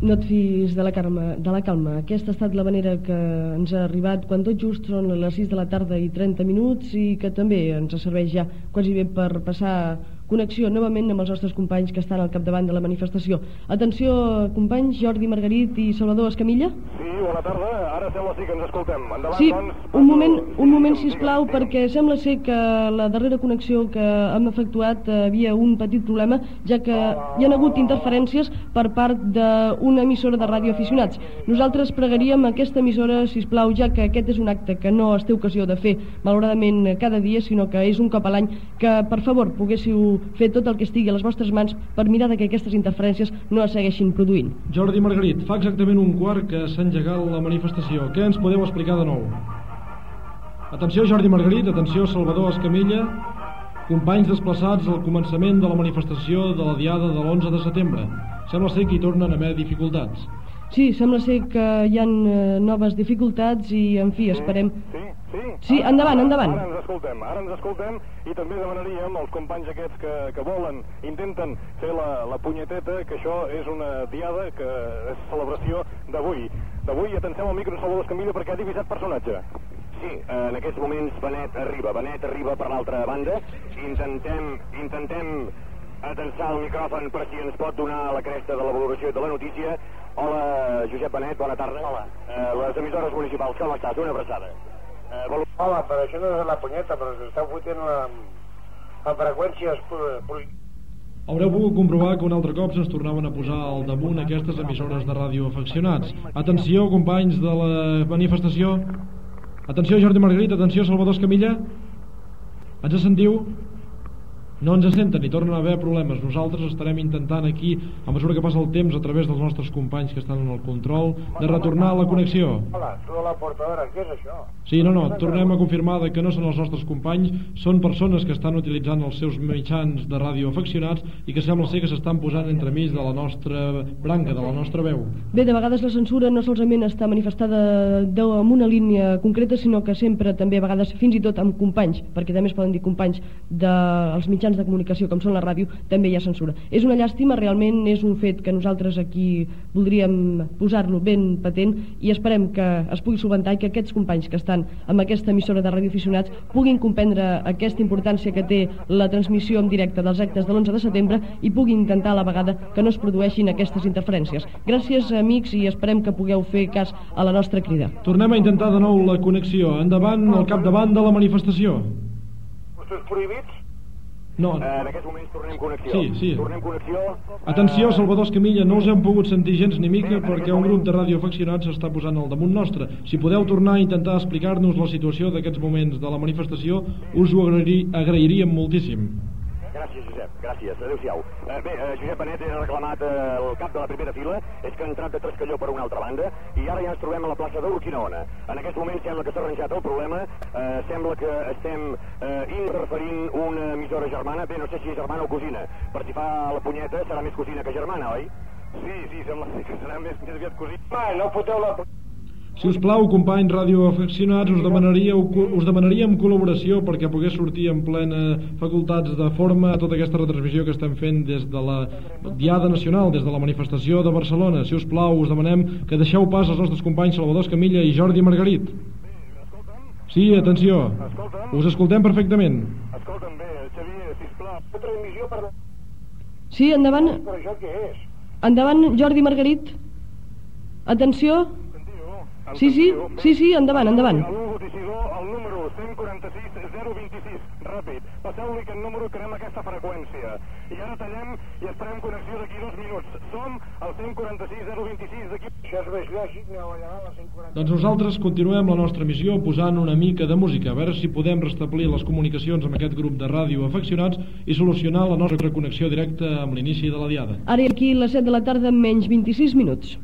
No et fiïs de la calma. Aquesta ha estat la manera que ens ha arribat quan tot just són les 6 de la tarda i 30 minuts i que també ens serveix ja quasi bé per passar connexió novament amb els nostres companys que estan al capdavant de la manifestació. Atenció, companys, Jordi Margarit i Salvador Escamilla. Sí, bona tarda. Ara sembla sí que ens escoltem. Endavant, sí, doncs, un moment, sisplau, perquè sembla ser que la darrera connexió que hem efectuat havia un petit problema, ja que hi ha hagut interferències per part d'una emissora de radioaficionats. Nosaltres pregaríem aquesta emissora, sisplau, ja que aquest és un acte que no es té ocasió de fer, malauradament, cada dia, sinó que és un cop a l'any, que, per favor, poguéssiu fer tot el que estigui a les vostres mans per mirar que aquestes interferències no es segueixin produint. Jordi Margarit, fa exactament un quart que s'ha engegat la manifestació. Què ens podeu explicar de nou? Atenció, Jordi Margarit, atenció, Salvador Escamilla, companys desplaçats al començament de la manifestació de la diada de l'11 de setembre. Sembla ser que hi tornen a haver dificultats. Sí, sembla ser que hi ha noves dificultats i, en fi, esperem... Sí, endavant. Ara ens escoltem i també demanaríem als companys aquests que volen, intenten fer la punyeteta, que això és una diada, que és celebració d'avui. Atencem al micro Salvador Escamilla perquè ha divisat personatge. Sí, en aquests moments Benet arriba per l'altra banda. Intentem atensar el micròfon per si ens pot donar la cresta de la valoració de la notícia. Hola, Josep Benet, bona tarda. Hola. Les emissores municipals, com estàs? Una abraçada. Hola, però això no és la punyeta, però s'està fotent a freqüències... Haureu pogut comprovar que un altre cop se'ns tornaven a posar al damunt aquestes emissores de radioaficionats. Atenció, companys de la manifestació. Atenció, Jordi Margarit, atenció, Salvador Escamilla. Ens sentiu? No ens senten i tornen a haver problemes. Nosaltres estarem intentant aquí, a mesura que passa el temps, a través dels nostres companys que estan en el control, de retornar la connexió. Hola, tu de la portadora, què és això? Sí, no, tornem a confirmar que no són els nostres companys, són persones que estan utilitzant els seus mitjans de radioaficionats i que sembla ser que s'estan posant entremig de la nostra branca, de la nostra veu. Bé, de vegades la censura no solament està manifestada amb una línia concreta, sinó que sempre també a vegades, fins i tot amb companys, perquè també es poden dir companys dels mitjans de comunicació com són la ràdio, també hi ha censura. És una llàstima, realment és un fet que nosaltres aquí voldríem posar-lo ben patent i esperem que es pugui solventar i que aquests companys que estan amb aquesta emissora de radioaficionats puguin comprendre aquesta importància que té la transmissió en directe dels actes de l'11 de setembre i puguin intentar a la vegada que no es produeixin aquestes interferències. Gràcies, amics, i esperem que pugueu fer cas a la nostra crida. Tornem a intentar de nou la connexió. Endavant, al capdavant de la manifestació. Vostès prohibits? No. En aquests moments tornem connexió. Sí. Tornem connexió. Atenció, Salvador Escamilla, no us hem pogut sentir gens ni mica perquè un grup de radioaficionats s'està posant al damunt nostre. Si podeu tornar a intentar explicar-nos la situació d'aquests moments de la manifestació, us ho agrairíem moltíssim. Gràcies, Josep, gràcies. Adéu-siau. Bé, Josep Benet era reclamat el cap de la primera fila, és que ha entrat de Trascalló per una altra banda, i ara ja ens trobem a la plaça d'Urquinaona. En aquest moment sembla que s'ha arranjat el problema, sembla que estem interferint una emissora germana, bé, no sé si és germana o cosina, per si fa la punyeta serà més cosina que germana, oi? Sí, sembla que serà més aviat cosina. Va, no foteu la... Si us plau, companys radioaficionats, us demanaríem col·laboració perquè pogués sortir en plena facultats de forma a tota aquesta retransmissió que estem fent des de la Diada Nacional, des de la manifestació de Barcelona. Si us plau, us demanem que deixeu pas als nostres companys Salvador Escamilla i Jordi Margarit. Sí, atenció. Us escoltem perfectament. Escolta'm bé, Xavier, sisplau. Transmissió per... Sí, endavant. Però això què és? Endavant, Jordi Margarit. Atenció. Sí, endavant. El número 146-026, ràpid. Passeu-li aquest número que anem a aquesta freqüència. I ara tallem i estarem connexió d'aquí 2 minuts. Som al 146-026 d'aquí... Això és més lògic, aneu allà a la 146. Doncs nosaltres continuem la nostra missió posant una mica de música, a veure si podem restablir les comunicacions amb aquest grup de radioaficionats i solucionar la nostra connexió directa amb l'inici de la diada. Ara aquí les 7 de la tarda menys 26 minuts.